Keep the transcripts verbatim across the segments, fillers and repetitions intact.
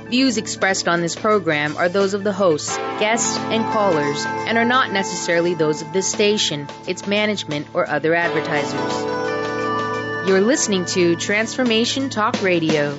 Views expressed on this program are those of the hosts, guests, and callers, and are not necessarily those of this station, its management, or other advertisers. You're listening to Transformation Talk Radio.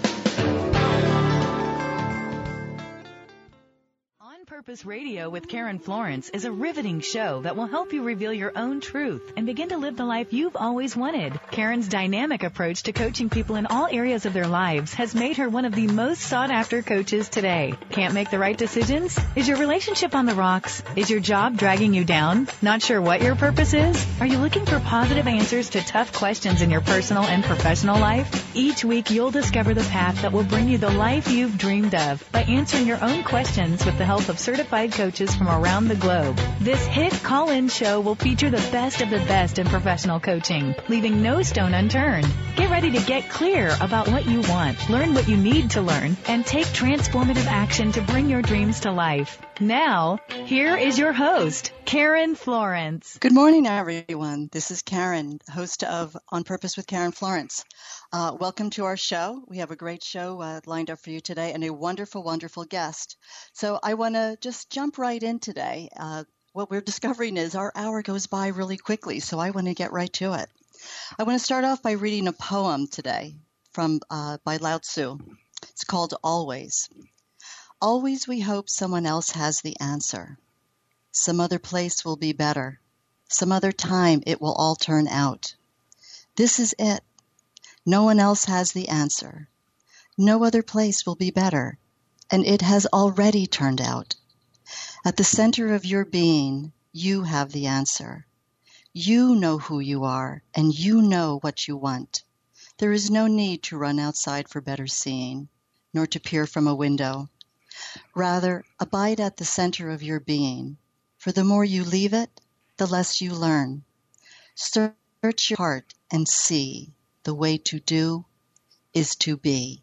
Purpose Radio with Karen Florence is a riveting show that will help you reveal your own truth and begin to live the life you've always wanted. Karen's dynamic approach to coaching people in all areas of their lives has made her one of the most sought-after coaches today. Can't make the right decisions? Is your relationship on the rocks? Is your job dragging you down? Not sure what your purpose is? Are you looking for positive answers to tough questions in your personal and professional life? Each week, you'll discover the path that will bring you the life you've dreamed of by answering your own questions with the help of certified coaches from around the globe. This hit call-in show will feature the best of the best in professional coaching, leaving no stone unturned. Get ready to get clear about what you want, learn what you need to learn, and take transformative action to bring your dreams to life. Now, here is your host, Karen Florence. Good morning, everyone. This is Karen, host of On Purpose with Karen Florence. Uh, welcome to our show. We have a great show uh, lined up for you today and a wonderful, wonderful guest. So I want to just jump right in today. Uh, what we're discovering is our hour goes by really quickly, so I want to get right to it. I want to start off by reading a poem today from uh, by Lao Tzu. It's called Always. Always we hope someone else has the answer. Some other place will be better. Some other time it will all turn out. This is it. No one else has the answer. No other place will be better, and it has already turned out. At the center of your being, you have the answer. You know who you are, and you know what you want. There is no need to run outside for better seeing, nor to peer from a window. Rather, abide at the center of your being, for the more you leave it, the less you learn. Search your heart and see. The way to do is to be.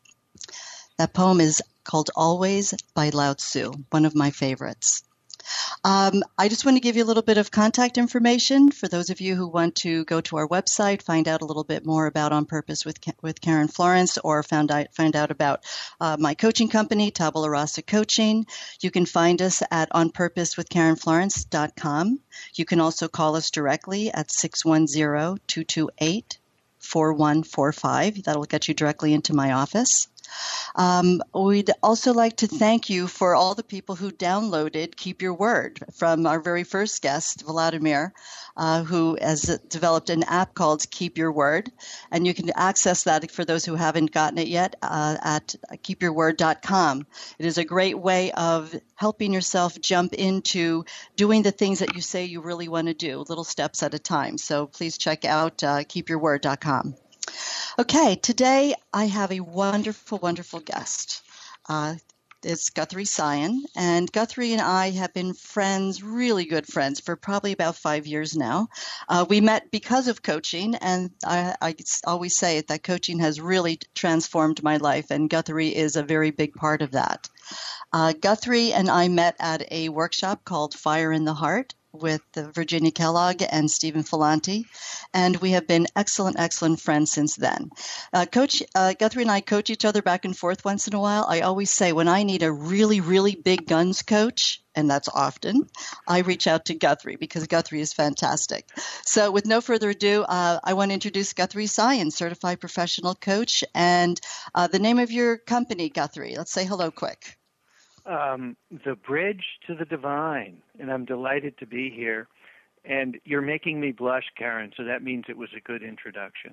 That poem is called Always by Lao Tzu, one of my favorites. Um, I just want to give you a little bit of contact information for those of you who want to go to our website, find out a little bit more about On Purpose with with Karen Florence, or find out, find out about uh, my coaching company, Tabula Rasa Coaching. You can find us at on purpose with karen florence dot com. You can also call us directly at six one zero, two two eight, four one four five. That'll get you directly into my office. Um, we'd also like to thank you for all the people who downloaded Keep Your Word from our very first guest, Vladimir, uh, who has developed an app called Keep Your Word. And you can access that for those who haven't gotten it yet uh, at keep your word dot com. It is a great way of helping yourself jump into doing the things that you say you really want to do, little steps at a time. So please check out uh, keep your word dot com. Okay, today I have a wonderful, wonderful guest. Uh, it's Guthrie Sion, and Guthrie and I have been friends, really good friends, for probably about five years now. Uh, we met because of coaching, and I, I always say it, that coaching has really transformed my life, and Guthrie is a very big part of that. Uh, Guthrie and I met at a workshop called Fire in the Heart with Virginia Kellogg and Stephen Filanti, and we have been excellent, excellent friends since then. Uh, Coach uh, Guthrie and I coach each other back and forth once in a while. I always say when I need a really, really big guns coach, and that's often, I reach out to Guthrie because Guthrie is fantastic. So with no further ado, uh, I want to introduce Guthrie Sion, Certified Professional Coach, and uh, the name of your company, Guthrie. Let's say hello quick. Um, the Bridge to the Divine, and I'm delighted to be here. And you're making me blush, Karen, so that means it was a good introduction.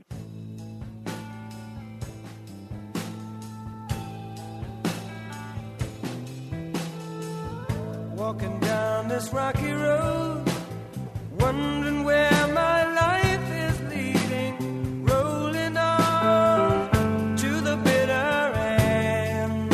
Walking down this rocky road, wondering where my life is leading, rolling on to the bitter end,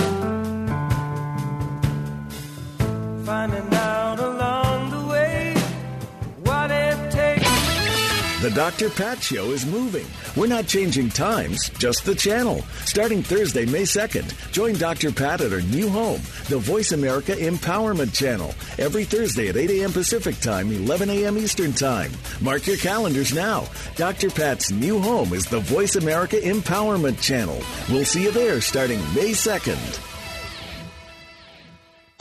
finding out along the way what it takes. The Doctor Pat Show is moving. We're not changing times, just the channel. Starting Thursday, May second, join Doctor Pat at her new home, the Voice America Empowerment Channel, every Thursday at eight a.m. Pacific Time, eleven a.m. Eastern Time. Mark your calendars now. Doctor Pat's new home is the Voice America Empowerment Channel. We'll see you there starting May second.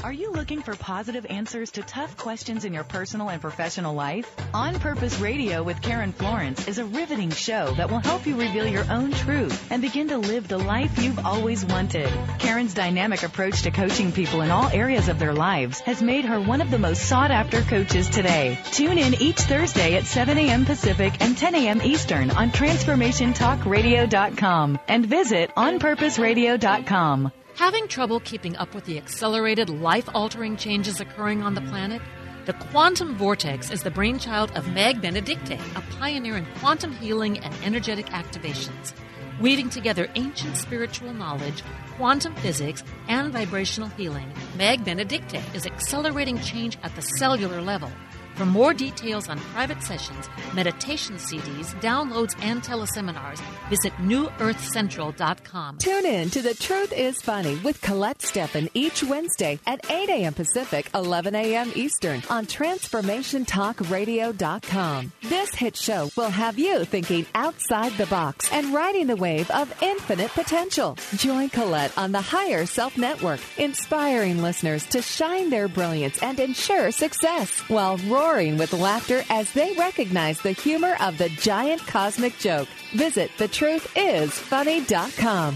Are you looking for positive answers to tough questions in your personal and professional life? On Purpose Radio with Karen Florence is a riveting show that will help you reveal your own truth and begin to live the life you've always wanted. Karen's dynamic approach to coaching people in all areas of their lives has made her one of the most sought-after coaches today. Tune in each Thursday at seven a.m. Pacific and ten a.m. Eastern on transformation talk radio dot com and visit on purpose radio dot com. Having trouble keeping up with the accelerated, life-altering changes occurring on the planet? The Quantum Vortex is the brainchild of Meg Benedicte, a pioneer in quantum healing and energetic activations. Weaving together ancient spiritual knowledge, quantum physics, and vibrational healing, Meg Benedicte is accelerating change at the cellular level. For more details on private sessions, meditation C Ds, downloads, and teleseminars, visit new earth central dot com. Tune in to The Truth is Funny with Colette Steffen each Wednesday at eight a.m. Pacific, eleven a.m. Eastern on transformation talk radio dot com. This hit show will have you thinking outside the box and riding the wave of infinite potential. Join Colette on the Higher Self Network, inspiring listeners to shine their brilliance and ensure success while roaring with laughter as they recognize the humor of the giant cosmic joke. Visit the truth is funny dot com.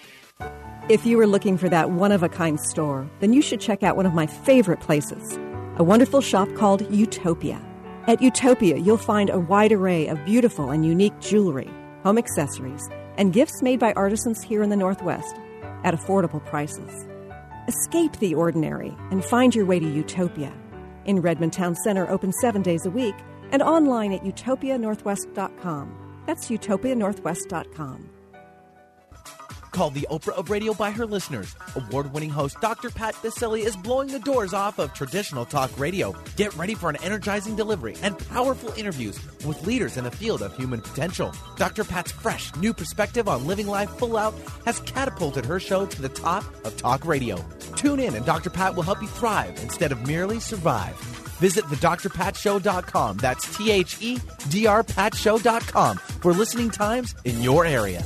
If you are looking for that one-of-a-kind store, then you should check out one of my favorite places, a wonderful shop called Utopia. At Utopia, you'll find a wide array of beautiful and unique jewelry, home accessories, and gifts made by artisans here in the Northwest at affordable prices. Escape the ordinary and find your way to Utopia. In Redmond Town Center, open seven days a week, and online at utopia northwest dot com. That's utopia northwest dot com. Called the Oprah of radio by her listeners, award-winning host Doctor Pat Baccili is blowing the doors off of traditional talk radio. Get ready for an energizing delivery and powerful interviews with leaders in the field of human potential. Doctor Pat's fresh, new perspective on living life full out has catapulted her show to the top of talk radio. Tune in and Doctor Pat will help you thrive instead of merely survive. Visit the dr pat show dot com. That's T H E D R pat show dot com for listening times in your area.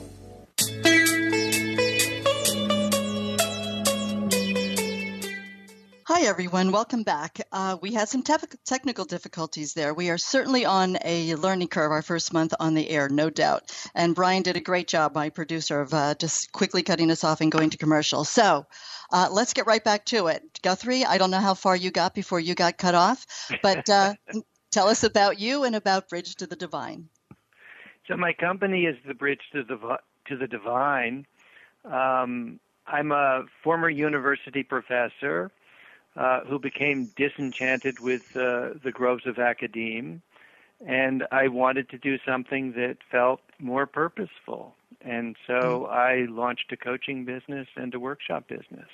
Hi, everyone. Welcome back. Uh, we had some te- technical difficulties there. We are certainly on a learning curve our first month on the air, no doubt. And Brian did a great job, my producer, of uh, just quickly cutting us off and going to commercial. So uh, let's get right back to it. Guthrie, I don't know how far you got before you got cut off, but uh, tell us about you and about Bridge to the Divine. So my company is the Bridge to the, to the Divine. Um, I'm a former university professor Uh, who became disenchanted with uh, the groves of academe, and I wanted to do something that felt more purposeful. And so I launched a coaching business and a workshop business.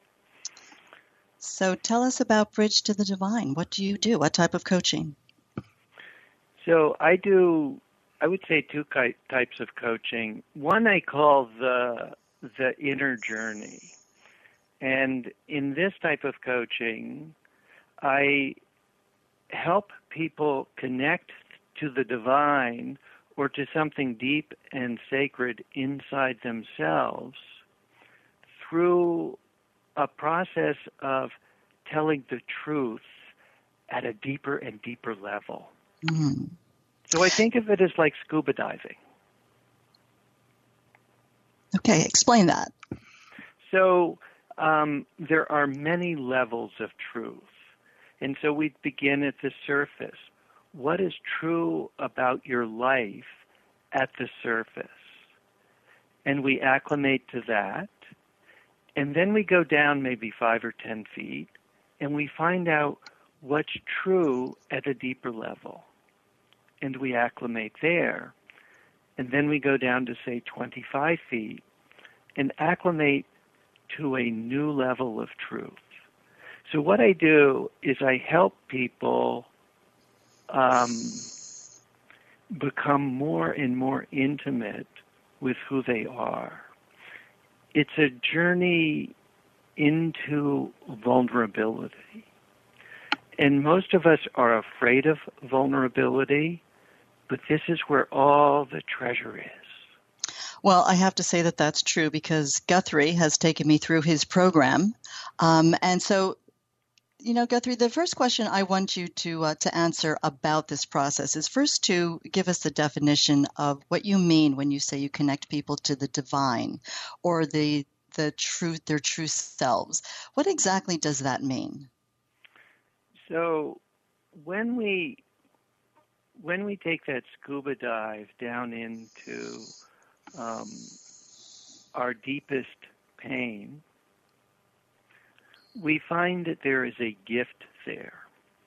So tell us about Bridge to the Divine. What do you do? What type of coaching? So I do, I would say, two types of coaching. One I call the the inner journey. And in this type of coaching, I help people connect to the divine or to something deep and sacred inside themselves through a process of telling the truth at a deeper and deeper level. Mm-hmm. So I think of it as like scuba diving. Okay, explain that. So Um, there are many levels of truth. And so we begin at the surface. What is true about your life at the surface? And we acclimate to that. And then we go down maybe five or ten feet, and we find out what's true at a deeper level. And we acclimate there. And then we go down to, say, twenty-five feet and acclimate to a new level of truth. So what I do is I help people um, become more and more intimate with who they are. It's a journey into vulnerability. And most of us are afraid of vulnerability, but this is where all the treasure is. Well, I have to say that that's true because Guthrie has taken me through his program, Um, and so, you know, Guthrie, the first question I want you to uh, to answer about this process is first to give us the definition of what you mean when you say you connect people to the divine or the the truth, their true selves. What exactly does that mean? So when we when we take that scuba dive down into um, our deepest pain, we find that there is a gift there.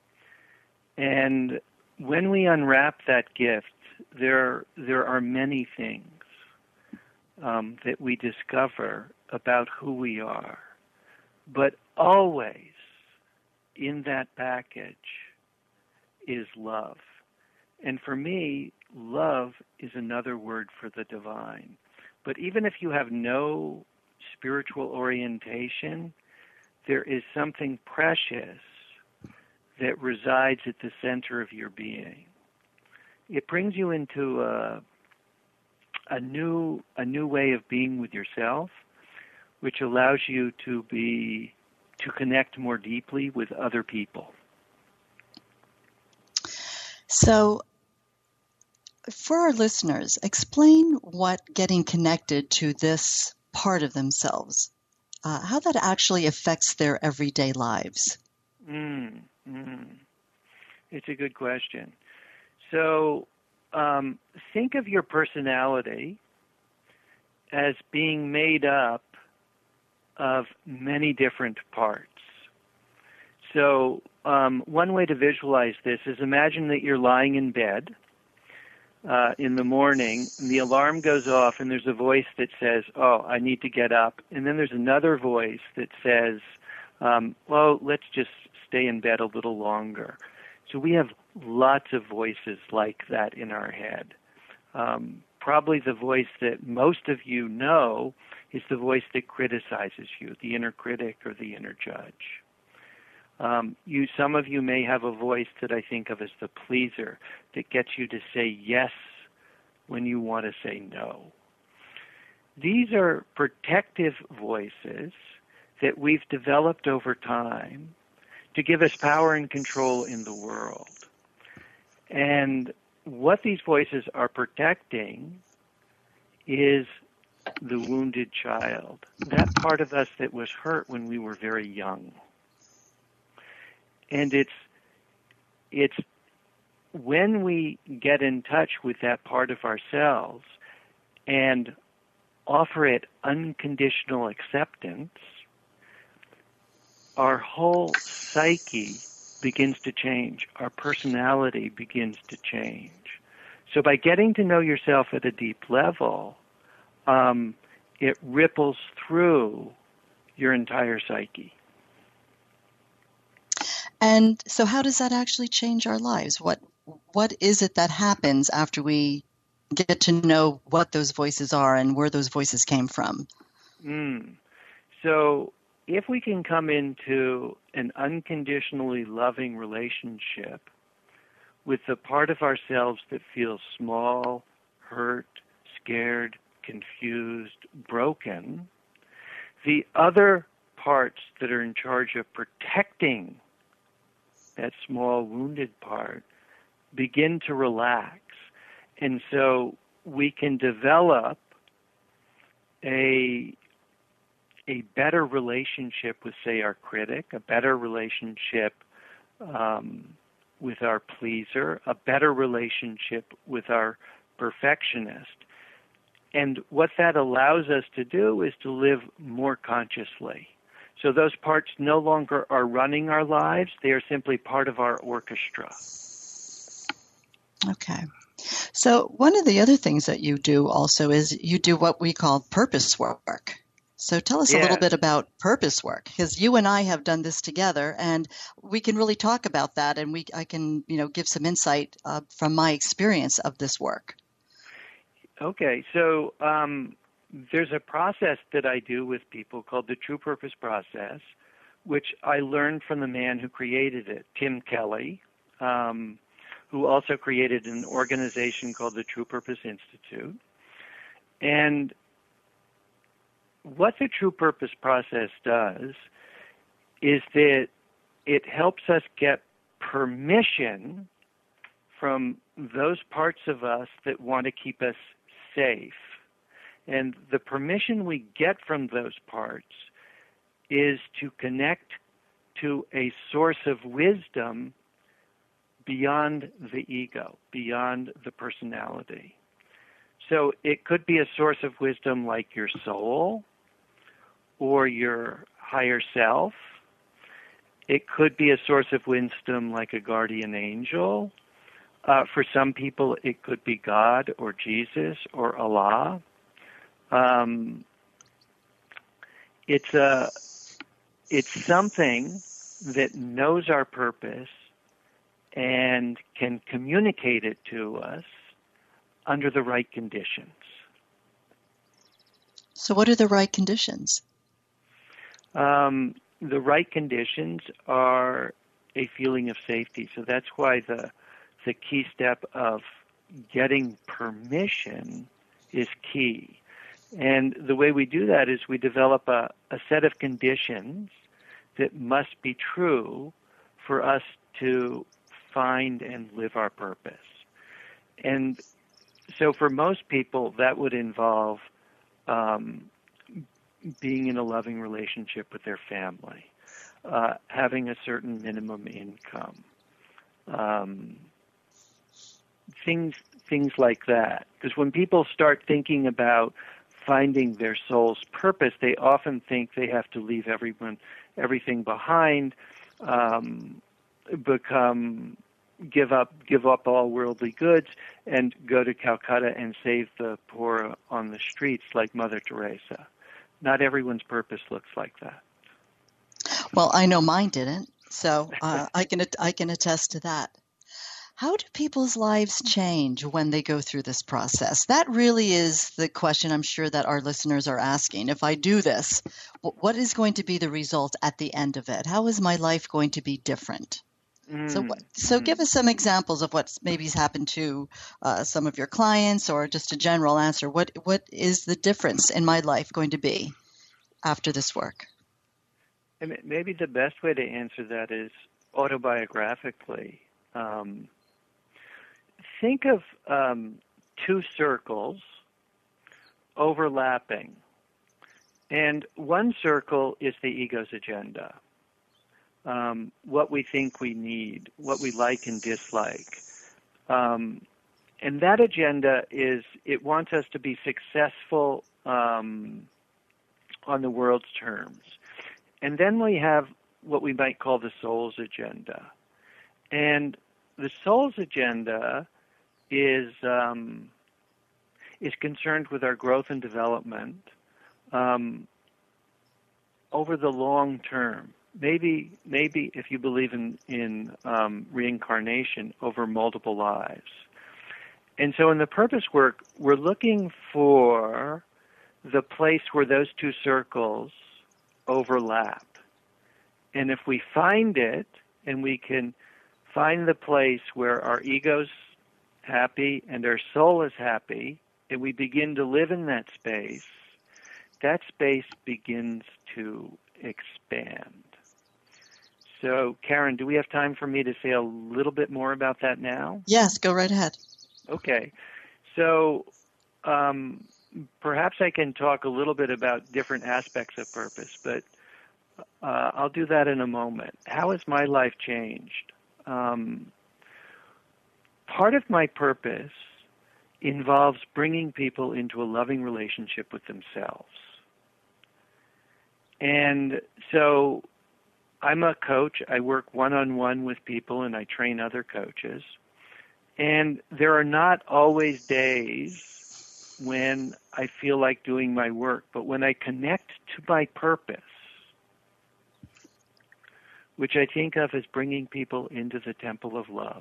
And when we unwrap that gift, there there are many things um, that we discover about who we are. But always in that package is love. And for me, love is another word for the divine. But even if you have no spiritual orientation, there is something precious that resides at the center of your being. It brings you into a, a new a new way of being with yourself, which allows you to be to connect more deeply with other people. So, for our listeners, explain what getting connected to this part of themselves, uh, how that actually affects their everyday lives. Mm, mm. It's a good question. So, um, think of your personality as being made up of many different parts. So um, one way to visualize this is imagine that you're lying in bed uh, in the morning, and the alarm goes off, and there's a voice that says, oh, I need to get up. And then there's another voice that says, um, well, let's just stay in bed a little longer. So we have lots of voices like that in our head. Um, probably the voice that most of you know is the voice that criticizes you, the inner critic or the inner judge. Um, you, some of you may have a voice that I think of as the pleaser that gets you to say yes when you want to say no. These are protective voices that we've developed over time to give us power and control in the world. And what these voices are protecting is the wounded child, that part of us that was hurt when we were very young. And it's it's when we get in touch with that part of ourselves and offer it unconditional acceptance, our whole psyche begins to change. Our personality begins to change. So by getting to know yourself at a deep level, um, it ripples through your entire psyche. And so how does that actually change our lives? What what is it that happens after we get to know what those voices are and where those voices came from? Mm. So if we can come into an unconditionally loving relationship with the part of ourselves that feels small, hurt, scared, confused, broken, the other parts that are in charge of protecting that small wounded part begin to relax. And so we can develop a a better relationship with, say, our critic, a better relationship um, with our pleaser, a better relationship with our perfectionist. And what that allows us to do is to live more consciously. So those parts no longer are running our lives. They are simply part of our orchestra. Okay. So one of the other things that you do also is you do what we call purpose work. So tell us Yeah. a little bit about purpose work, because you and I have done this together, and we can really talk about that, and we I can you know give some insight uh, from my experience of this work. Okay, so um, there's a process that I do with people called the True Purpose Process, which I learned from the man who created it, Tim Kelly, um, who also created an organization called the True Purpose Institute. And what the True Purpose Process does is that it helps us get permission from those parts of us that want to keep us safe. And the permission we get from those parts is to connect to a source of wisdom beyond the ego, beyond the personality. So it could be a source of wisdom like your soul or your higher self. It could be a source of wisdom like a guardian angel. Uh, for some people, it could be God or Jesus or Allah. Um, it's a, it's something that knows our purpose and can communicate it to us under the right conditions. So what are the right conditions? Um, the right conditions are a feeling of safety. So that's why the the key step of getting permission is key. And the way we do that is we develop a, a set of conditions that must be true for us to find and live our purpose. And so for most people, that would involve um, being in a loving relationship with their family, uh, having a certain minimum income, um, things things like that. Because when people start thinking about finding their soul's purpose, they often think they have to leave everyone, everything behind, um, become, give up, give up all worldly goods, and go to Calcutta and save the poor on the streets like Mother Teresa. Not everyone's purpose looks like that. Well, I know mine didn't, so uh, I can I can attest to that. How do people's lives change when they go through this process? That really is the question I'm sure that our listeners are asking. If I do this, what is going to be the result at the end of it? How is my life going to be different? Mm. So, so give us some examples of what's maybe happened to uh, some of your clients, or just a general answer. What what is the difference in my life going to be after this work? And maybe the best way to answer that is autobiographically. Um, think of um, two circles overlapping, and one circle is the ego's agenda. Um, what we think we need, what we like and dislike. Um, and that agenda is, it wants us to be successful um, on the world's terms. And then we have what we might call the soul's agenda. And the soul's agenda is um, is concerned with our growth and development um, over the long term. Maybe, maybe if you believe in, in um, reincarnation, over multiple lives. And so in the purpose work, we're looking for the place where those two circles overlap. And if we find it, and we can find the place where our ego's happy and our soul is happy, and we begin to live in that space, that space begins to expand. So, Karen, do we have time for me to say a little bit more about that now? Yes, go right ahead. Okay. So um, perhaps I can talk a little bit about different aspects of purpose, but uh, I'll do that in a moment. How has my life changed? Um, part of my purpose involves bringing people into a loving relationship with themselves. And so I'm a coach. I work one-on-one with people, and I train other coaches. And there are not always days when I feel like doing my work, but when I connect to my purpose, which I think of as bringing people into the temple of love,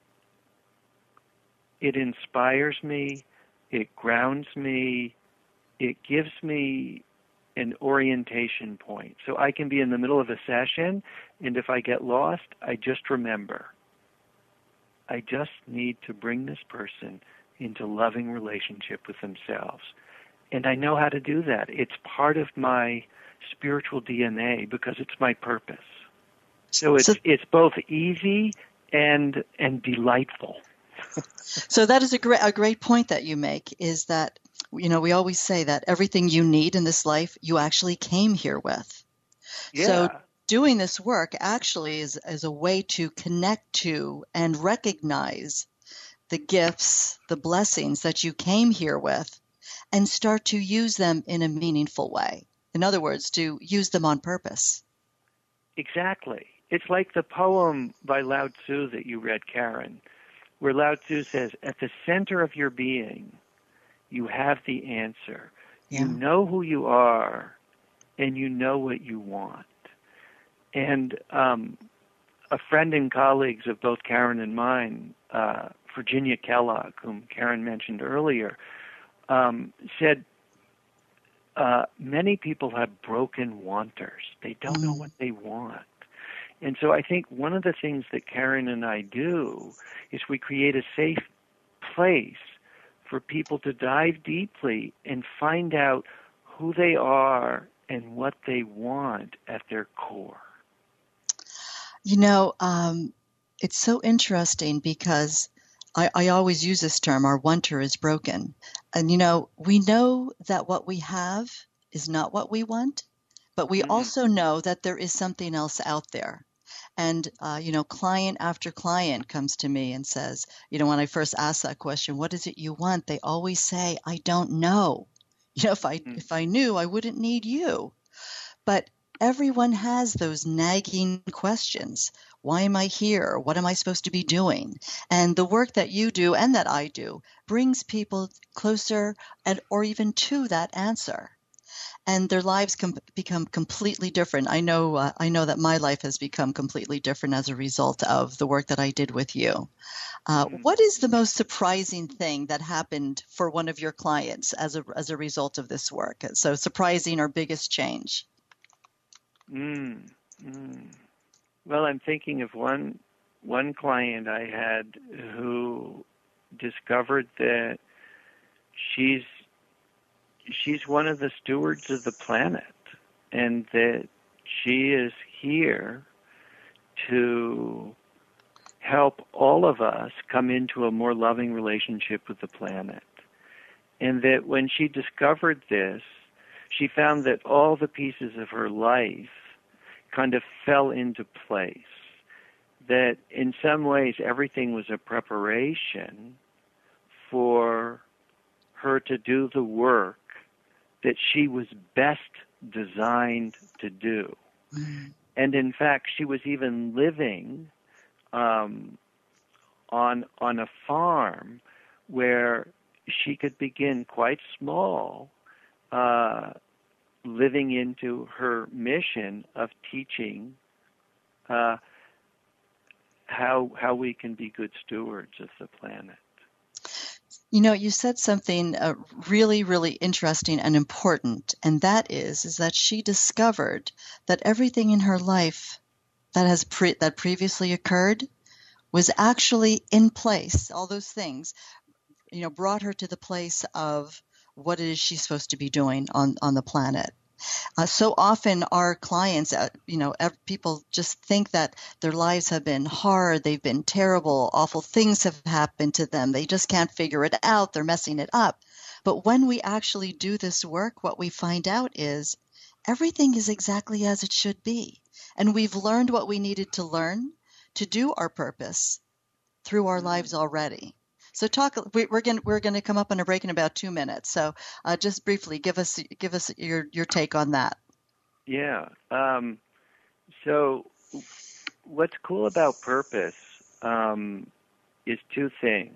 it inspires me, it grounds me, it gives me an orientation point. So I can be in the middle of a session, and if I get lost, I just remember, I just need to bring this person into loving relationship with themselves. and I know how to do that. It's part of my spiritual D N A because it's my purpose. So it's So- it's both easy and and delightful. So that is a great a great point that you make, is that, you know, we always say that everything you need in this life you actually came here with. Yeah. So doing this work actually is, is a way to connect to and recognize the gifts, the blessings that you came here with, and start to use them in a meaningful way. In other words, to use them on purpose. Exactly. It's like the poem by Lao Tzu that you read, Karen, where Lao Tzu says, at the center of your being, you have the answer. Yeah. You know who you are, and you know what you want. And um, a friend and colleagues of both Karen and mine, uh, Virginia Kellogg, whom Karen mentioned earlier, um, said, uh, many people have broken wanters. They don't know what they want. And so I think one of the things that Karen and I do is we create a safe place for people to dive deeply and find out who they are and what they want at their core. You know, um, it's so interesting because I, I always use this term, our wanter is broken. And, you know, we know that what we have is not what we want, but we Mhm. also know that there is something else out there. And, uh, you know, client after client comes to me and says, you know, when I first ask that question, what is it you want? They always say, I don't know. You know, if I, Mm. if I knew, I wouldn't need you. But everyone has those nagging questions. Why am I here? What am I supposed to be doing? And the work that you do and that I do brings people closer and or even to that answer. And their lives com- become completely different. I know uh, I know that my life has become completely different as a result of the work that I did with you. Uh, Mm. what is the most surprising thing that happened for one of your clients as a as a result of this work? So surprising or biggest change? Mm. Mm. Well, I'm thinking of one one client I had who discovered that she's she's one of the stewards of the planet, and that she is here to help all of us come into a more loving relationship with the planet. And that when she discovered this, she found that all the pieces of her life kind of fell into place. That in some ways everything was a preparation for her to do the work that she was best designed to do. Mm. And in fact, she was even living um, on on a farm where she could begin quite small, uh, living into her mission of teaching uh, how how we can be good stewards of the planet. You know, you said something uh, really, really interesting and important, and that is, is that she discovered that everything in her life that has pre- that previously occurred was actually in place. All those things, you know, brought her to the place of what it is she's supposed to be doing on, on the planet. Uh, so often our clients, uh, you know, ev- people just think that their lives have been hard, they've been terrible, awful things have happened to them. They just can't figure it out. They're messing it up. But when we actually do this work, what we find out is everything is exactly as it should be. And we've learned what we needed to learn to do our purpose through our lives already. So talk. we- We're going we're going to come up on a break in about two minutes. So uh, just briefly, give us give us your your take on that. Yeah. Um, so what's cool about purpose um, is two things.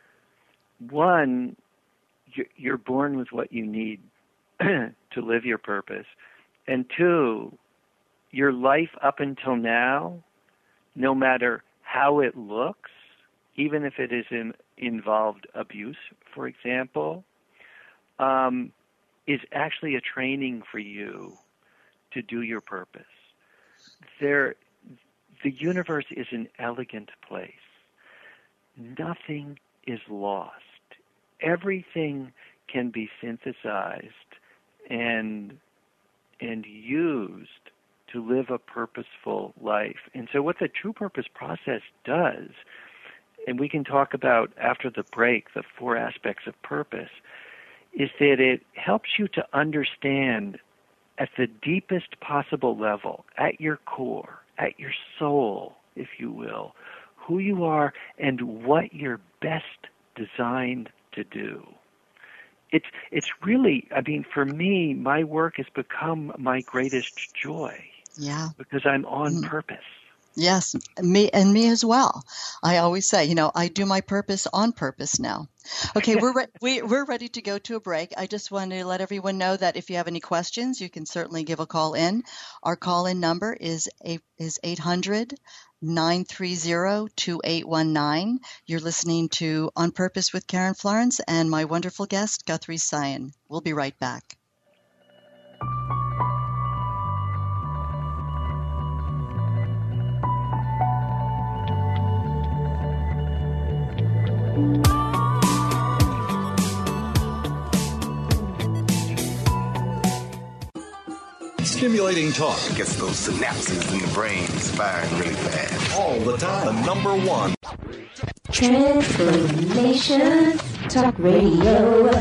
One, you're, you're born with what you need to live your purpose. And two, your life up until now, no matter how it looks, even if it is in, involved abuse, for example, um, is actually a training for you to do your purpose. There, the universe is an elegant place. Nothing is lost. Everything can be synthesized and and used to live a purposeful life. And so what the True Purpose process does, and we can talk about after the break, the four aspects of purpose, is that it helps you to understand at the deepest possible level, at your core, at your soul, if you will, who you are and what you're best designed to do. It's it's really, I mean, for me, my work has become my greatest joy. Yeah. Because I'm on mm. purpose. Yes, me and me as well. I always say, you know, I do my purpose on purpose now. Okay, we're re- we, we're ready to go to a break. I just want to let everyone know that if you have any questions, you can certainly give a call in. Our call-in number is eight, is eight hundred, nine three zero, two eight one nine. You're listening to On Purpose with Karen Florence and my wonderful guest, Guthrie Sayan. We'll be right back. Stimulating talk. It gets those synapses in the brain firing really fast. All the time. The number one. Transformation Talk Radio.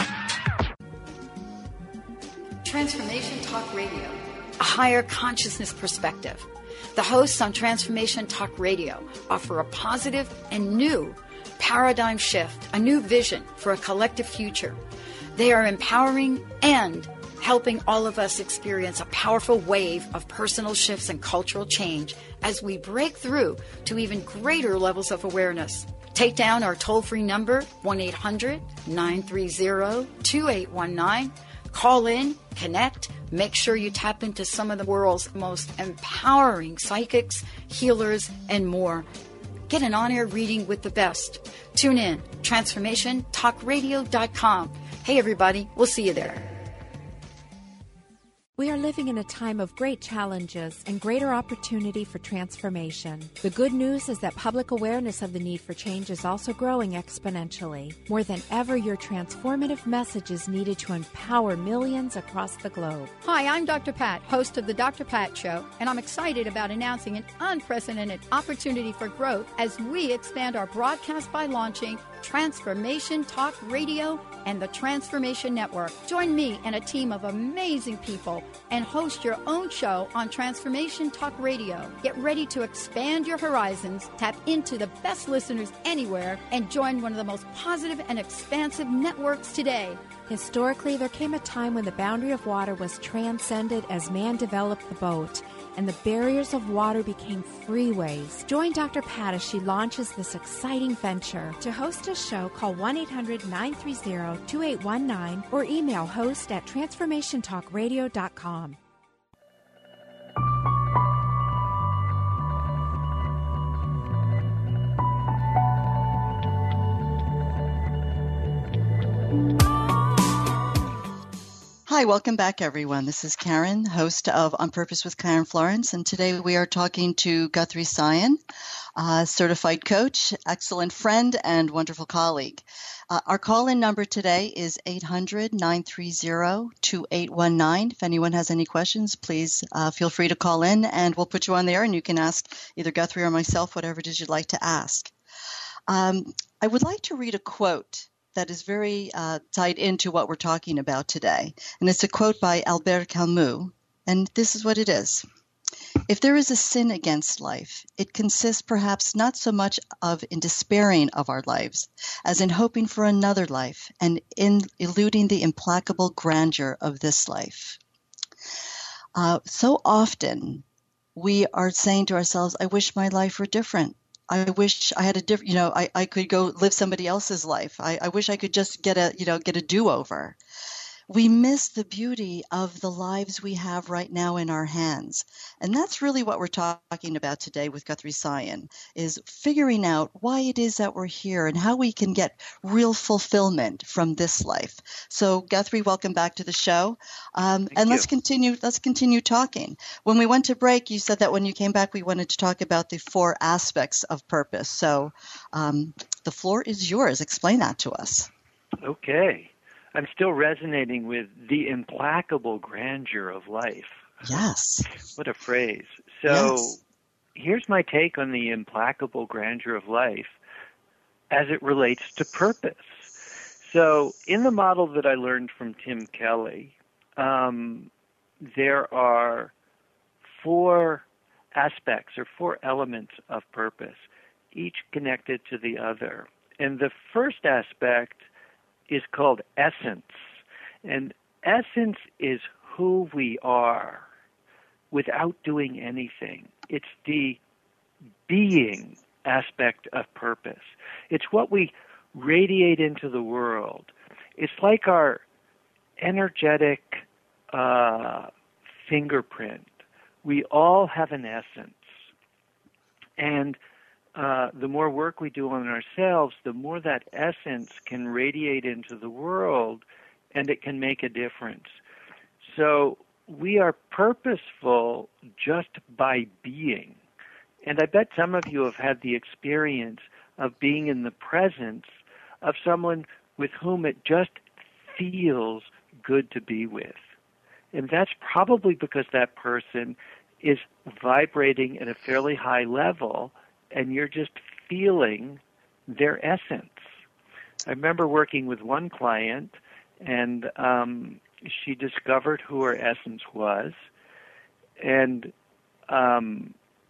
Transformation Talk Radio. A higher consciousness perspective. The hosts on Transformation Talk Radio offer a positive and new paradigm shift, a new vision for a collective future. They are empowering and helping all of us experience a powerful wave of personal shifts and cultural change as we break through to even greater levels of awareness. Take down our toll-free number, one eight hundred, nine three zero, two eight one nine. Call in, connect, make sure you tap into some of the world's most empowering psychics, healers, and more. Get an on-air reading with the best. Tune in, transformation talk radio dot com. Hey, everybody, we'll see you there. We are living in a time of great challenges and greater opportunity for transformation. The good news is that public awareness of the need for change is also growing exponentially. More than ever, your transformative message is needed to empower millions across the globe. Hi, I'm Doctor Pat, host of The Doctor Pat Show, and I'm excited about announcing an unprecedented opportunity for growth as we expand our broadcast by launching Transformation Talk Radio and the Transformation Network. Join me and a team of amazing people and host your own show on Transformation Talk Radio. Get ready to expand your horizons, tap into the best listeners anywhere, and join one of the most positive and expansive networks today. Historically, there came a time when the boundary of water was transcended as man developed the boat, and the barriers of water became freeways. Join Doctor Pat as she launches this exciting venture. To host a show, call one eight hundred, nine three zero, two eight one nine or email host at transformation talk radio dot com. Hi, welcome back, everyone. This is Karen, host of On Purpose with Karen Florence, and today we are talking to Guthrie Sayan, a certified coach, excellent friend, and wonderful colleague. Uh, our call-in number today is eight hundred, nine three zero, two eight one nine. If anyone has any questions, please uh, feel free to call in, and we'll put you on there, and you can ask either Guthrie or myself whatever it is you'd like to ask. Um, I would like to read a quote that is very uh, tied into what we're talking about today. And it's a quote by Albert Camus, and this is what it is. If there is a sin against life, it consists perhaps not so much of in despairing of our lives as in hoping for another life and in eluding the implacable grandeur of this life. Uh, so often we are saying to ourselves, I wish my life were different. I wish I had a different, you know, I, I could go live somebody else's life. I, I wish I could just get a, you know, get a do-over. We miss the beauty of the lives we have right now in our hands. And that's really what we're talking about today with Guthrie Sayan, is figuring out why it is that we're here and how we can get real fulfillment from this life. So Guthrie, welcome back to the show. Um, and let's continue, let's continue talking. When we went to break, you said that when you came back, we wanted to talk about the four aspects of purpose. So um, the floor is yours. Explain that to us. Okay. I'm still resonating with the implacable grandeur of life. Yes. What a phrase. So Yes. here's my take on the implacable grandeur of life as it relates to purpose. So in the model that I learned from Tim Kelly, um, there are four aspects or four elements of purpose, each connected to the other. And the first aspect is called essence. And essence is who we are without doing anything. It's the being aspect of purpose. It's what we radiate into the world. It's like our energetic uh, fingerprint. We all have an essence. And uh, the more work we do on ourselves, the more that essence can radiate into the world, and it can make a difference. So we are purposeful just by being. And I bet some of you have had the experience of being in the presence of someone with whom it just feels good to be with. And that's probably because that person is vibrating at a fairly high level, and you're just feeling their essence. I remember working with one client, and um, she discovered who her essence was, and um,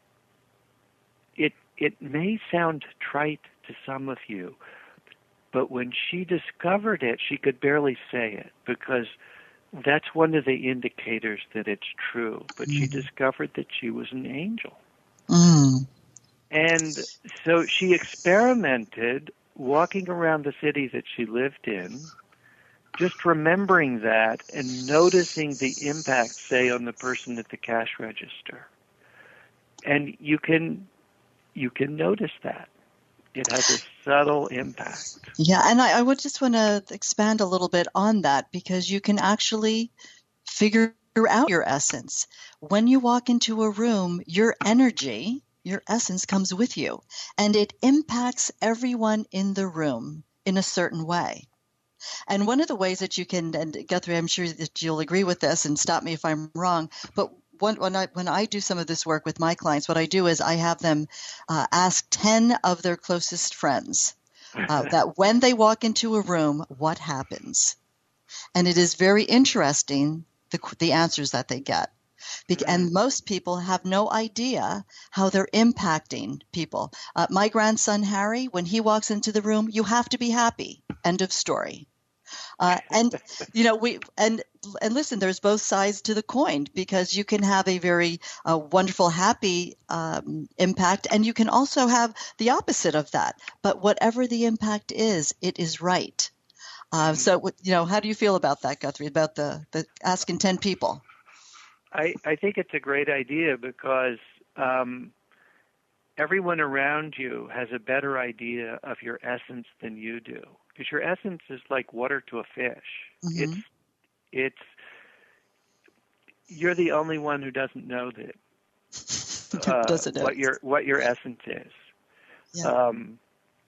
it it may sound trite to some of you, but when she discovered it, she could barely say it, because that's one of the indicators that it's true. But mm. she discovered that she was an angel. Mm. And so she experimented walking around the city that she lived in, just remembering that and noticing the impact, say, on the person at the cash register. And you can you can notice that. It has a subtle impact. Yeah, and I, I would just want to expand a little bit on that, because you can actually figure out your essence. When you walk into a room, your energy, your essence comes with you, and it impacts everyone in the room in a certain way. And one of the ways that you can, and Guthrie, I'm sure that you'll agree with this and stop me if I'm wrong, but When, when I when I do some of this work with my clients, what I do is I have them uh, ask ten of their closest friends uh, that when they walk into a room, what happens? And it is very interesting, the the answers that they get. Be- and most people have no idea how they're impacting people. Uh, my grandson, Harry, when he walks into the room, you have to be happy. End of story. Uh, and, you know, we, and, and listen, there's both sides to the coin, because you can have a very uh, wonderful, happy um, impact, and you can also have the opposite of that. But whatever the impact is, it is right. Uh, so, you know, how do you feel about that, Guthrie, about the, the asking ten people? I, I think it's a great idea, because um, everyone around you has a better idea of your essence than you do. Because your essence is like water to a fish. Mm-hmm. It's, it's, you're the only one who doesn't know that, uh, doesn't what your what your essence is. Yeah. Um,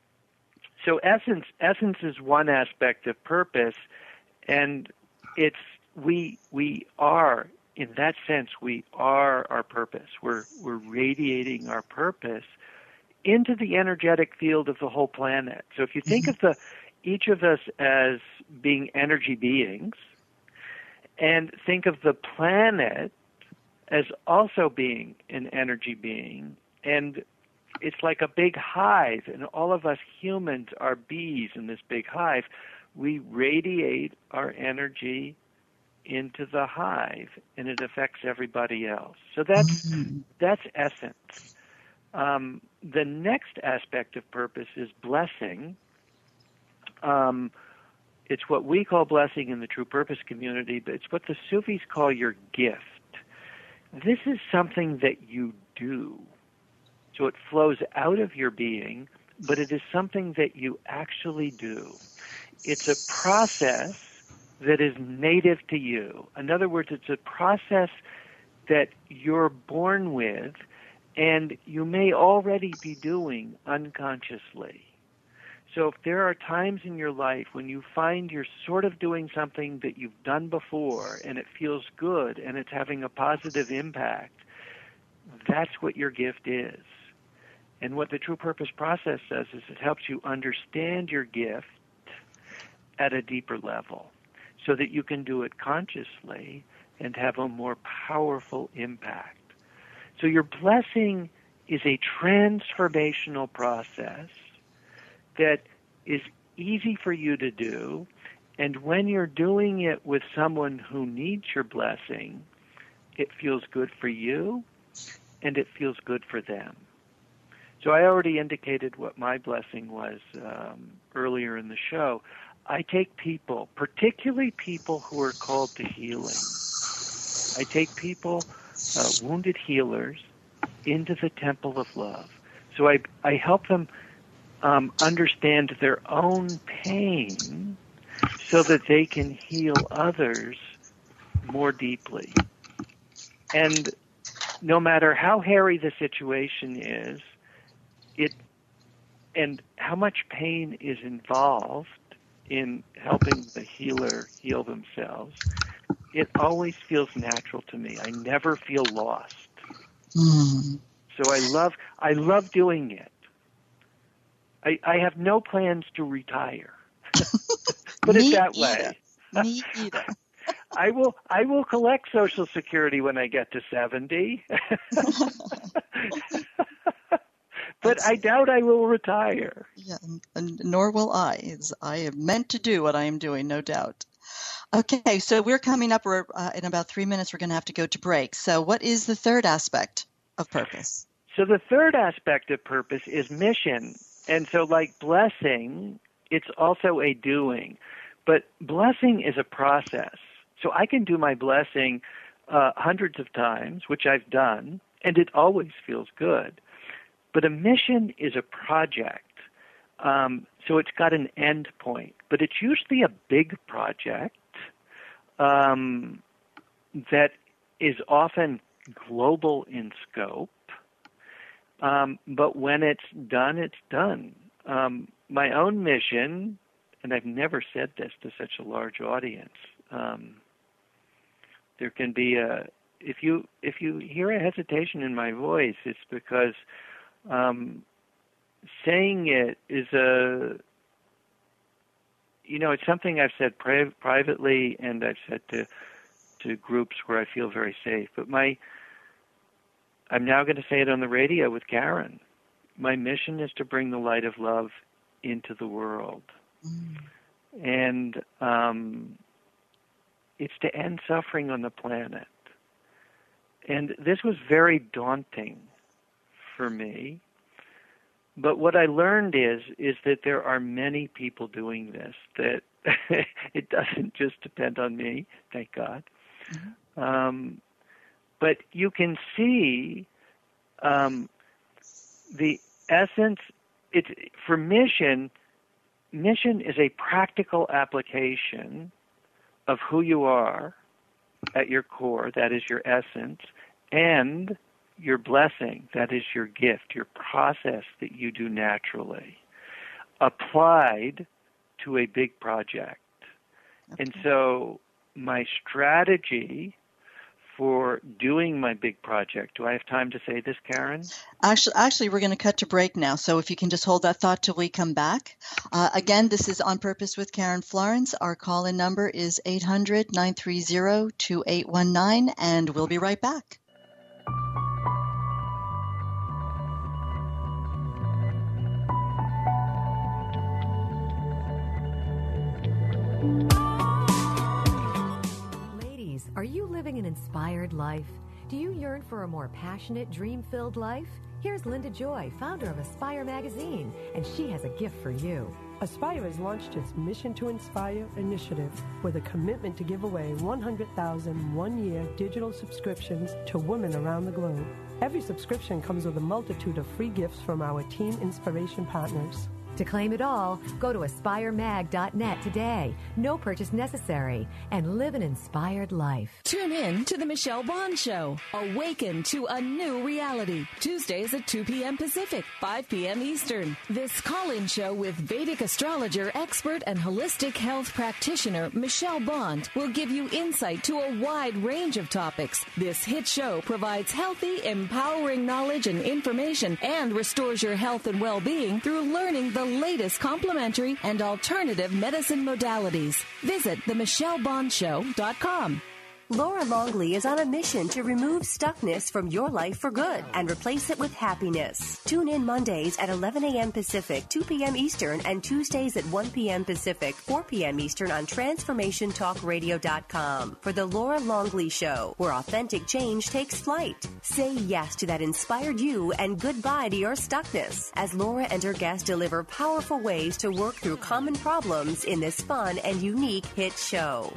so essence essence is one aspect of purpose, and it's we we are in that sense we are our purpose. We're we're radiating our purpose into the energetic field of the whole planet. So if you think mm-hmm. of the each of us as being energy beings, and think of the planet as also being an energy being, and it's like a big hive, and all of us humans are bees in this big hive. We radiate our energy into the hive, and it affects everybody else. So that's mm-hmm. that's essence. Um, the next aspect of purpose is blessing. Um, it's what we call blessing in the True Purpose community, but it's what the Sufis call your gift. This is something that you do. So it flows out of your being, but it is something that you actually do. It's a process that is native to you. In other words, it's a process that you're born with, and you may already be doing unconsciously. So if there are times in your life when you find you're sort of doing something that you've done before and it feels good and it's having a positive impact, that's what your gift is. And what the True Purpose process does is it helps you understand your gift at a deeper level so that you can do it consciously and have a more powerful impact. So your blessing is a transformational process that is easy for you to do, and when you're doing it with someone who needs your blessing, it feels good for you and it feels good for them. So I already indicated what my blessing was um, earlier in the show. I take people, particularly people who are called to healing. I take people, uh, wounded healers, into the temple of love. So I, I help them um, understand their own pain so that they can heal others more deeply. And no matter how hairy the situation is, it and how much pain is involved in helping the healer heal themselves, it always feels natural to me. I never feel lost. Mm. So I love I love doing it. I, I have no plans to retire. Put it that way. Me either. I will I will collect Social Security when I get to seventy. But I doubt I will retire. Yeah, and, and nor will I. It's, I am meant to do what I am doing, no doubt. Okay, so we're coming up. We're, uh, in about three minutes, we're going to have to go to break. So what is the third aspect of purpose? So the third aspect of purpose is mission. And so like blessing, it's also a doing. But blessing is a process. So I can do my blessing uh, hundreds of times, which I've done, and it always feels good. But a mission is a project, um, so it's got an end point. But it's usually a big project um, that is often global in scope. Um, but when it's done, it's done. Um, my own mission, and I've never said this to such a large audience, um, there can be a if you if you hear a hesitation in my voice, it's because Um, saying it is a, you know, it's something I've said pri- privately and I've said to to groups where I feel very safe. But my, I'm now going to say it on the radio with Karen. My mission is to bring the light of love into the world. Mm. And um, it's to end suffering on the planet. And this was very daunting for me. But what I learned is is that there are many people doing this, that it doesn't just depend on me, thank God. Mm-hmm. Um, but you can see um, the essence. It's for mission, mission is a practical application of who you are at your core, that is your essence, and your blessing, that is your gift, your process that you do naturally, applied to a big project. Okay. And so my strategy for doing my big project, do I have time to say this, Karen? Actually, actually, we're going to cut to break now, so if you can just hold that thought till we come back. Uh, again, this is On Purpose with Karen Florence. Our call-in number is eight hundred, nine three zero, two eight one nine, and we'll be right back. Are you living an inspired life? Do you yearn for a more passionate, dream-filled life? Here's Linda Joy, founder of Aspire Magazine, and she has a gift for you. Aspire has launched its Mission to Inspire initiative with a commitment to give away one hundred thousand one-year digital subscriptions to women around the globe. Every subscription comes with a multitude of free gifts from our Team Inspiration partners. To claim it all, go to aspire mag dot net today. No purchase necessary. And live an inspired life. Tune in to The Michelle Bond Show. Awaken to a new reality. Tuesdays at two p.m. Pacific, five p.m. Eastern. This call-in show with Vedic astrologer, expert, and holistic health practitioner Michelle Bond will give you insight to a wide range of topics. This hit show provides healthy, empowering knowledge and information and restores your health and well-being through learning the latest complementary and alternative medicine modalities. Visit the michelle bond show dot com. Laura Longley is on a mission to remove stuckness from your life for good and replace it with happiness. Tune in Mondays at eleven a.m. Pacific, two p.m. Eastern, and Tuesdays at one p.m. Pacific, four p.m. Eastern on transformation talk radio dot com for The Laura Longley Show, where authentic change takes flight. Say yes to that inspired you and goodbye to your stuckness as Laura and her guests deliver powerful ways to work through common problems in this fun and unique hit show.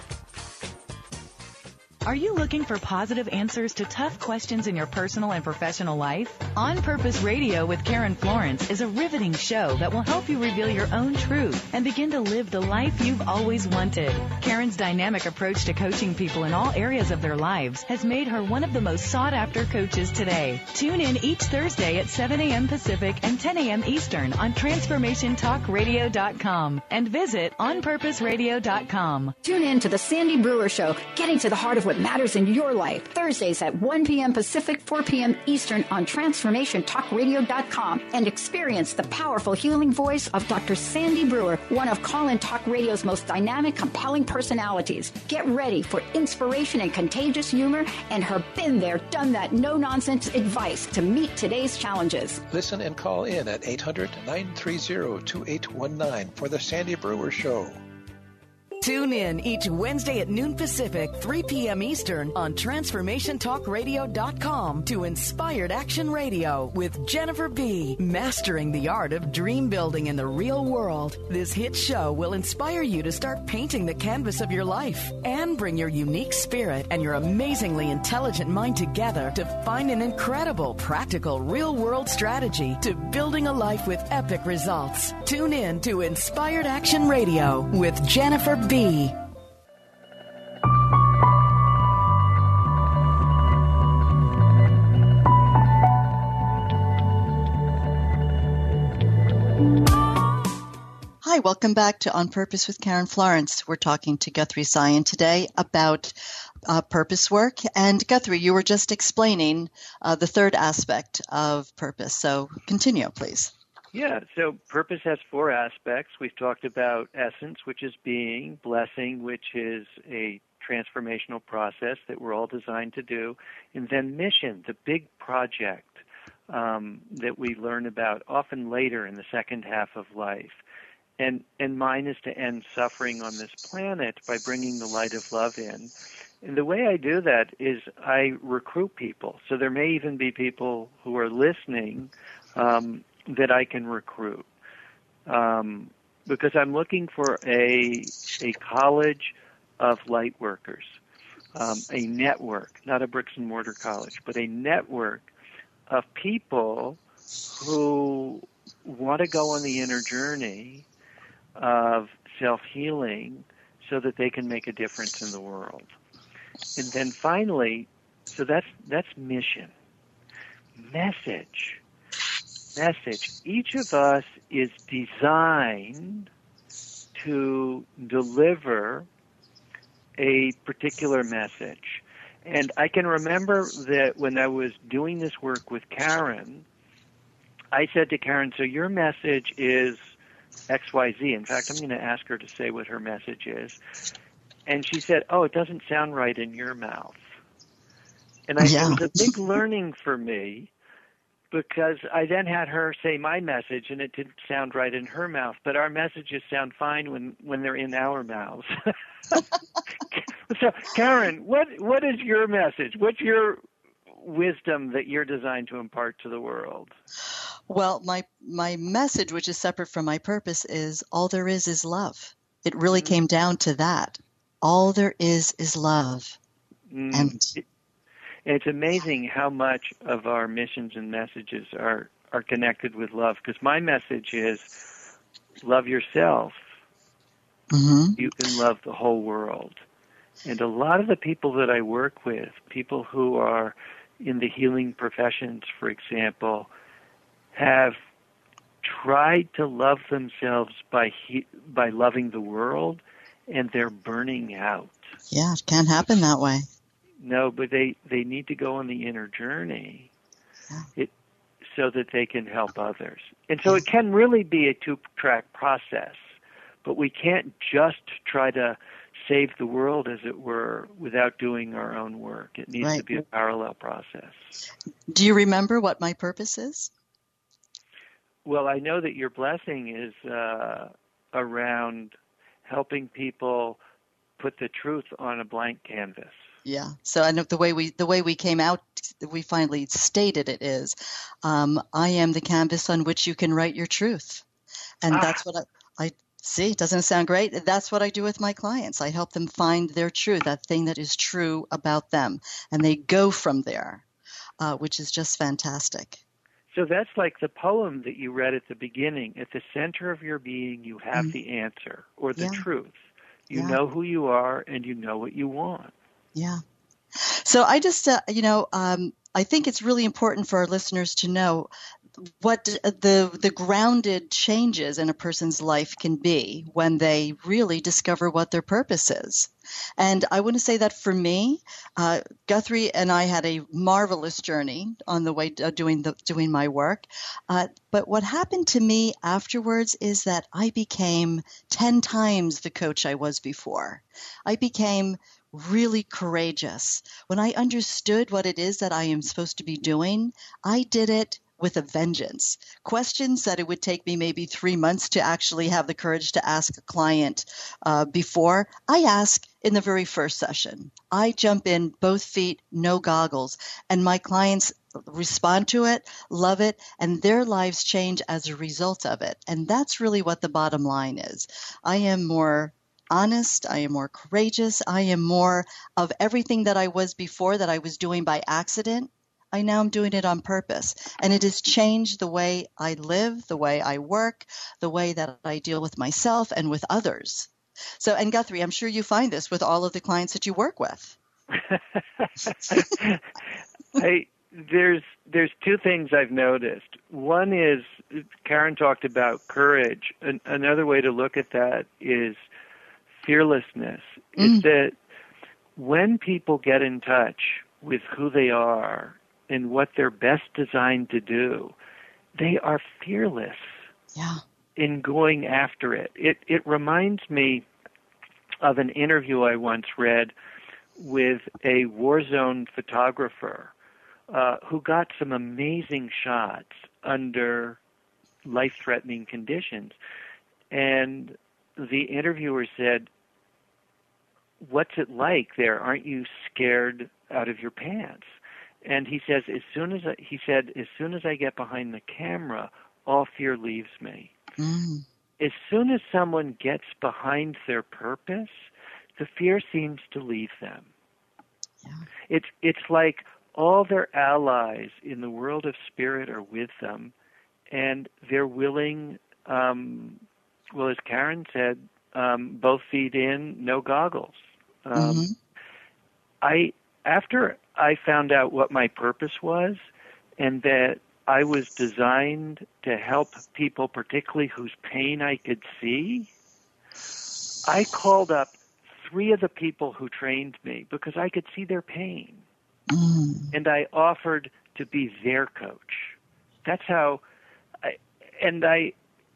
Are you looking for positive answers to tough questions in your personal and professional life? On Purpose Radio with Karen Florence is a riveting show that will help you reveal your own truth and begin to live the life you've always wanted. Karen's dynamic approach to coaching people in all areas of their lives has made her one of the most sought-after coaches today. Tune in each Thursday at seven a.m. Pacific and ten a.m. Eastern on transformation talk radio dot com and visit on purpose radio dot com. Tune in to the Sandy Brewer Show, getting to the heart of what matters in your life. Thursdays at one p.m. Pacific, four p.m. Eastern on transformation talk radio dot com, and experience the powerful healing voice of Doctor Sandy Brewer, one of Call-In Talk Radio's most dynamic, compelling personalities. Get ready for inspiration and contagious humor and her been there, done that, no-nonsense advice to meet today's challenges. Listen and call in at eight hundred, nine three zero, two eight one nine for the Sandy Brewer Show. Tune in each Wednesday at noon Pacific, three p.m. Eastern on transformation talk radio dot com to Inspired Action Radio with Jennifer B. Mastering the art of dream building in the real world. This hit show will inspire you to start painting the canvas of your life and bring your unique spirit and your amazingly intelligent mind together to find an incredible, practical, real-world strategy to building a life with epic results. Tune in to Inspired Action Radio with Jennifer B. B. Hi, welcome back to On Purpose with Karen Florence. We're talking to Guthrie Sion today about uh, purpose work. And Guthrie, you were just explaining uh, the third aspect of purpose. So continue, please. Yeah, so purpose has four aspects. We've talked about essence, which is being, blessing, which is a transformational process that we're all designed to do, and then mission, the big project um, that we learn about often later in the second half of life. And, and mine is to end suffering on this planet by bringing the light of love in. And the way I do that is I recruit people. So there may even be people who are listening um, that I can recruit, um, because I'm looking for a a college of light workers, um, a network, not a bricks and mortar college, but a network of people who want to go on the inner journey of self-healing so that they can make a difference in the world. And then finally, so that's that's mission, message. Message. Each of us is designed to deliver a particular message. And I can remember that when I was doing this work with Karen, I said to Karen, so your message is X Y Z. In fact, I'm going to ask her to say what her message is. And she said, oh, it doesn't sound right in your mouth. And I, yeah. It was a big learning for me, because I then had her say my message, and it didn't sound right in her mouth. But our messages sound fine when, when they're in our mouths. So, Karen, what what is your message? What's your wisdom that you're designed to impart to the world? Well, my my message, which is separate from my purpose, is all there is is love. It really mm-hmm. came down to that. All there is is love. Mm-hmm. And it's amazing how much of our missions and messages are, are connected with love, because my message is love yourself, mm-hmm. you can love the whole world. And a lot of the people that I work with, people who are in the healing professions, for example, have tried to love themselves by he, by loving the world, and they're burning out. Yeah, it can't happen that way. No, but they, they need to go on the inner journey yeah. it, so that they can help others. And so it can really be a two-track process, but we can't just try to save the world, as it were, without doing our own work. It needs right. to be a parallel process. Do you remember what my purpose is? Well, I know that your blessing is uh, around helping people put the truth on a blank canvas. Yeah. So I know the way we the way we came out, we finally stated it is, um, I am the canvas on which you can write your truth, and ah. that's what I, I see. Doesn't it sound great? That's what I do with my clients. I help them find their truth, that thing that is true about them, and they go from there, uh, which is just fantastic. So that's like the poem that you read at the beginning. At the center of your being, you have mm. the answer, or the yeah. truth. You yeah. know who you are, and you know what you want. Yeah. So I just, uh, you know, um, I think it's really important for our listeners to know what the the grounded changes in a person's life can be when they really discover what their purpose is. And I want to say that for me, uh, Guthrie and I had a marvelous journey on the way uh, doing the doing my work. Uh, but what happened to me afterwards is that I became ten times the coach I was before. I became really courageous. When I understood what it is that I am supposed to be doing, I did it with a vengeance. Questions that it would take me maybe three months to actually have the courage to ask a client uh, before, I ask in the very first session. I jump in both feet, no goggles, and my clients respond to it, love it, and their lives change as a result of it. And that's really what the bottom line is. I am more honest, I am more courageous, I am more of everything that I was before that I was doing by accident. I now am doing it on purpose. And it has changed the way I live, the way I work, the way that I deal with myself and with others. So, and Guthrie, I'm sure you find this with all of the clients that you work with. Hey, there's there's two things I've noticed. One is, Karen talked about courage. An, another way to look at that is fearlessness. Mm. It's that when people get in touch with who they are and what they're best designed to do, they are fearless yeah. in going after it. It it reminds me of an interview I once read with a war zone photographer uh, who got some amazing shots under life-threatening conditions. And the interviewer said, "What's it like there? Aren't you scared out of your pants?" And he says, as soon as I, he said, as soon as I get behind the camera, all fear leaves me. Mm. As soon as someone gets behind their purpose, the fear seems to leave them. Yeah. It's it's like all their allies in the world of spirit are with them, and they're willing. Um, well, as Karen said, um, both feet in, no goggles. Um, mm-hmm. I after I found out what my purpose was, and that I was designed to help people, particularly whose pain I could see, I called up three of the people who trained me because I could see their pain. Mm. And I offered to be their coach. That's how I, and I,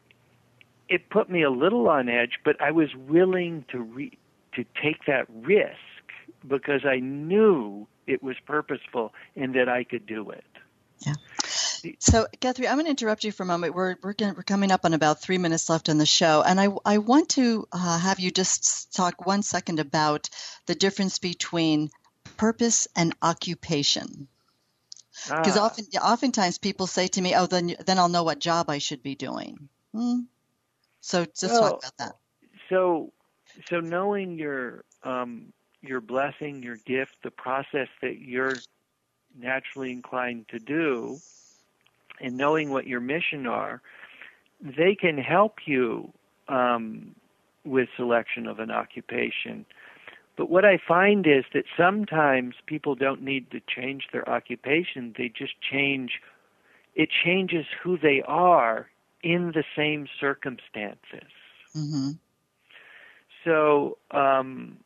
it put me a little on edge, but I was willing to re, to take that risk because I knew it was purposeful and that I could do it. Yeah. So, Guthrie, I'm going to interrupt you for a moment. We're we're, going, we're coming up on about three minutes left in the show, and I I want to uh, have you just talk one second about the difference between purpose and occupation. Because Ah. often, oftentimes people say to me, "Oh, then then I'll know what job I should be doing." Hmm. So, just Well, talk about that. So, so knowing your um, your blessing, your gift, the process that you're naturally inclined to do, and knowing what your mission are, they can help you um, with selection of an occupation. But what I find is that sometimes people don't need to change their occupation. They just change, it changes who they are in the same circumstances. Mm-hmm. So, um,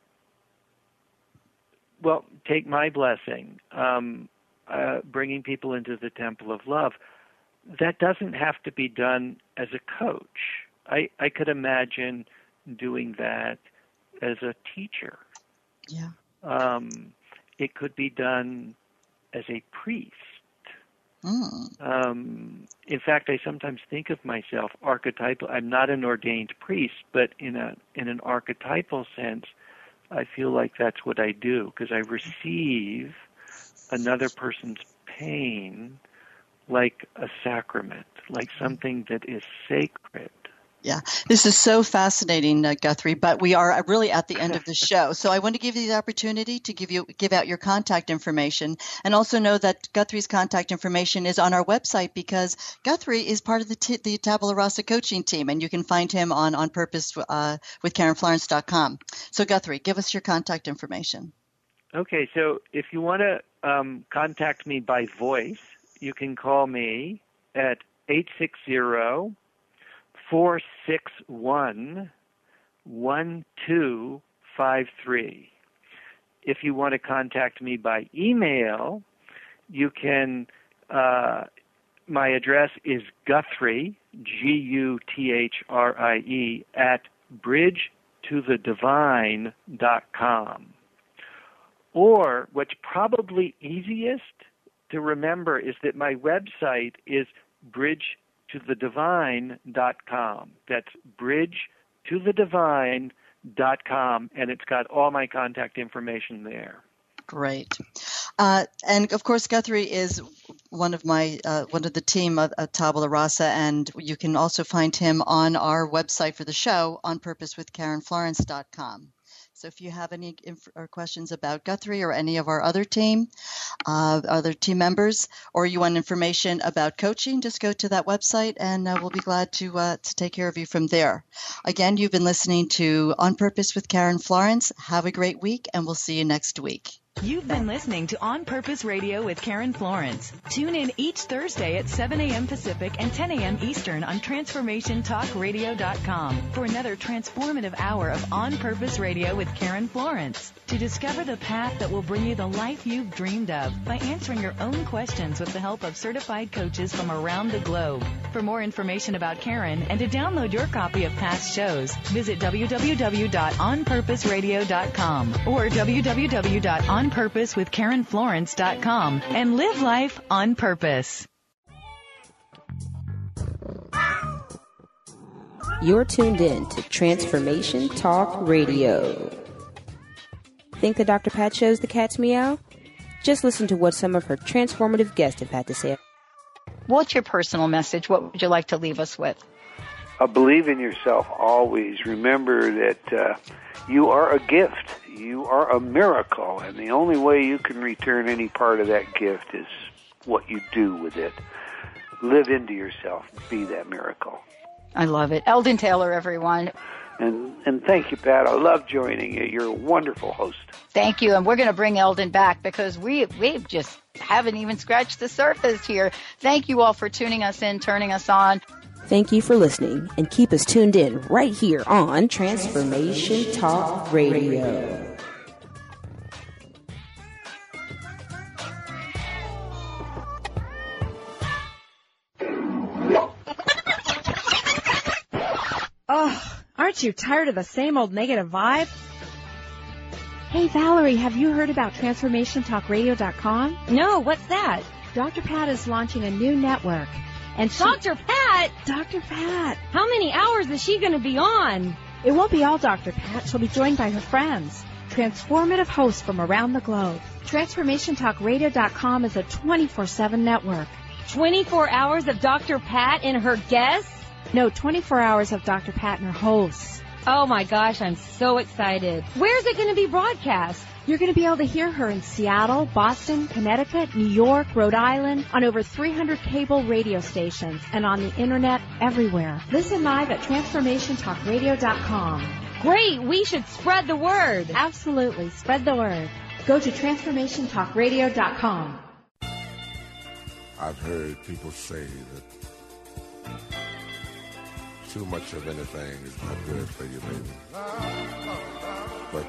well, take my blessing, um, uh, bringing people into the temple of love. That doesn't have to be done as a coach. I, I could imagine doing that as a teacher. Yeah. Um, it could be done as a priest. Mm. Um, in fact, I sometimes think of myself archetypal. I'm not an ordained priest, but in a in an archetypal sense, I feel like that's what I do, because I receive another person's pain like a sacrament, like something that is sacred. Yeah, this is so fascinating, uh, Guthrie, but we are really at the end of the show. So I want to give you the opportunity to give you give out your contact information, and also know that Guthrie's contact information is on our website, because Guthrie is part of the, t- the Tabula Rasa coaching team, and you can find him on on purpose uh, with Karen Florence dot com. So Guthrie, give us your contact information. Okay, so if you want to um, contact me by voice, you can call me at eight six zero, four six one, one two five three. If you want to contact me by email, you can, uh, my address is Guthrie, G U T H R I E, at bridge to the divine dot com. Or what's probably easiest to remember is that my website is bridge to the divine dot com. That's bridge to the divine dot com, and it's got all my contact information there. Great. Uh, and of course, Guthrie is one of my uh, one of the team of, of Tabula Rasa, and you can also find him on our website for the show, on purpose with Karen Florence dot com. So if you have any inf- or questions about Guthrie or any of our other team, uh, other team members, or you want information about coaching, just go to that website, and uh, we'll be glad to uh, to take care of you from there. Again, you've been listening to On Purpose with Karen Florence. Have a great week, and we'll see you next week. You've been listening to On Purpose Radio with Karen Florence. Tune in each Thursday at seven a.m. Pacific and ten a.m. Eastern on Transformation Talk Radio dot com for another transformative hour of On Purpose Radio with Karen Florence. To discover the path that will bring you the life you've dreamed of by answering your own questions with the help of certified coaches from around the globe. For more information about Karen and to download your copy of past shows, visit w w w dot on purpose radio dot com or w w w dot on purpose with Karen Florence dot com and live life on purpose. You're tuned in to Transformation Talk Radio. Think the Doctor Pat show's the cat's meow? Just listen to what some of her transformative guests have had to say. What's your personal message? What would you like to leave us with? Uh, believe in yourself always. Remember that uh, you are a gift. You are a miracle, and the only way you can return any part of that gift is what you do with it. Live into yourself. Be that miracle. I love it. Eldon Taylor, everyone. And and thank you, Pat. I love joining you. You're a wonderful host. Thank you. And we're going to bring Eldon back because we we just haven't even scratched the surface here. Thank you all for tuning us in, turning us on. Thank you for listening, and keep us tuned in right here on Transformation Talk Radio. Oh, aren't you tired of the same old negative vibe? Hey, Valerie, have you heard about Transformation Talk Radio dot com? No, what's that? Doctor Pat is launching a new network. And she... Doctor Pat? Doctor Pat. How many hours is she going to be on? It won't be all Doctor Pat. She'll be joined by her friends, transformative hosts from around the globe. Transformation Talk Radio dot com is a twenty-four seven network. twenty-four hours of Doctor Pat and her guests? No, twenty-four hours of Doctor Pat and her hosts. Oh my gosh, I'm so excited. Where's it going to be broadcast? You're going to be able to hear her in Seattle, Boston, Connecticut, New York, Rhode Island, on over three hundred cable radio stations, and on the internet everywhere. Listen live at transformation talk radio dot com. Great, we should spread the word. Absolutely, spread the word. Go to transformation talk radio dot com. I've heard people say that too much of anything is not good for you, baby. But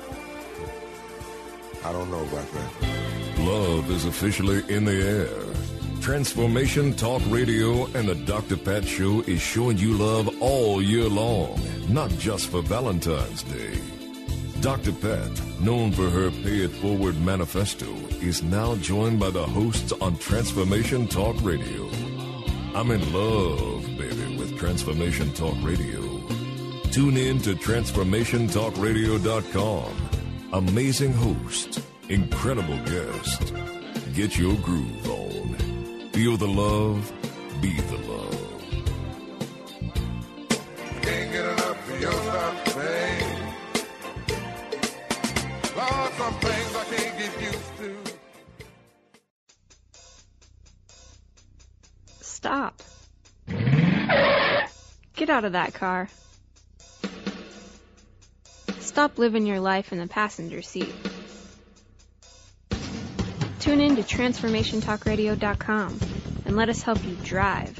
I don't know about that. Love is officially in the air. Transformation Talk Radio and the Doctor Pat Show is showing you love all year long, not just for Valentine's Day. Doctor Pat, known for her Pay It Forward manifesto, is now joined by the hosts on Transformation Talk Radio. I'm in love, baby, with Transformation Talk Radio. Tune in to transformation talk radio dot com. Amazing host, incredible guest. Get your groove on. Feel the love, be the love. Can't get enough of your love, babe. Lord, some things I can't get used to. Stop. Get out of that car. Stop living your life in the passenger seat. Tune in to transformation talk radio dot com and let us help you drive.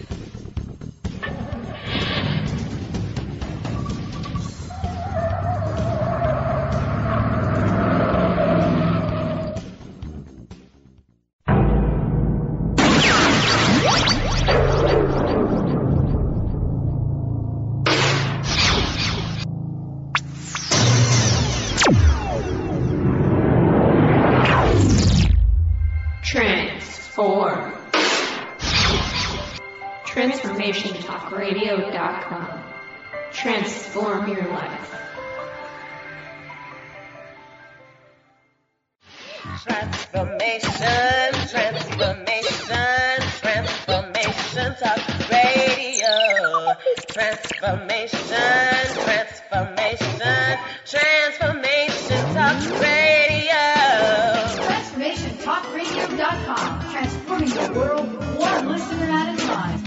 Transform. transformation talk radio dot com. Transform your life. Transformation, transformation, transformation talk radio. Transformation, transformation, transformation talk radio. transformation talk radio dot com. Transforming the world one listener at a time.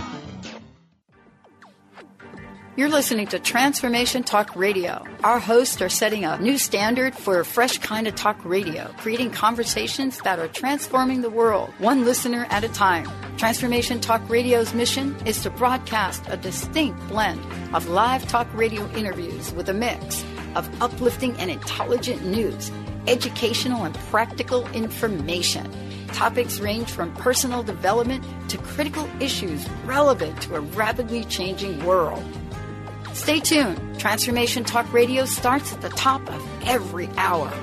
You're listening to Transformation Talk Radio. Our hosts are setting a new standard for a fresh kind of talk radio, creating conversations that are transforming the world, one listener at a time. Transformation Talk Radio's mission is to broadcast a distinct blend of live talk radio interviews with a mix of uplifting and intelligent news, educational and practical information. Topics range from personal development to critical issues relevant to a rapidly changing world. Stay tuned. Transformation Talk Radio starts at the top of every hour.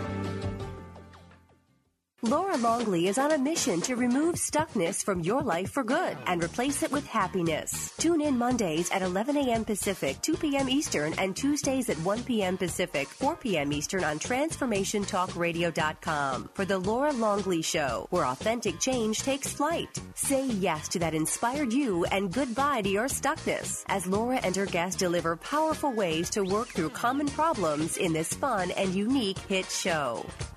Laura Longley is on a mission to remove stuckness from your life for good and replace it with happiness. Tune in Mondays at eleven a.m. Pacific, two p.m. Eastern, and Tuesdays at one p.m. Pacific, four p.m. Eastern on transformation talk radio dot com for The Laura Longley Show, where authentic change takes flight. Say yes to that inspired you and goodbye to your stuckness as Laura and her guests deliver powerful ways to work through common problems in this fun and unique hit show.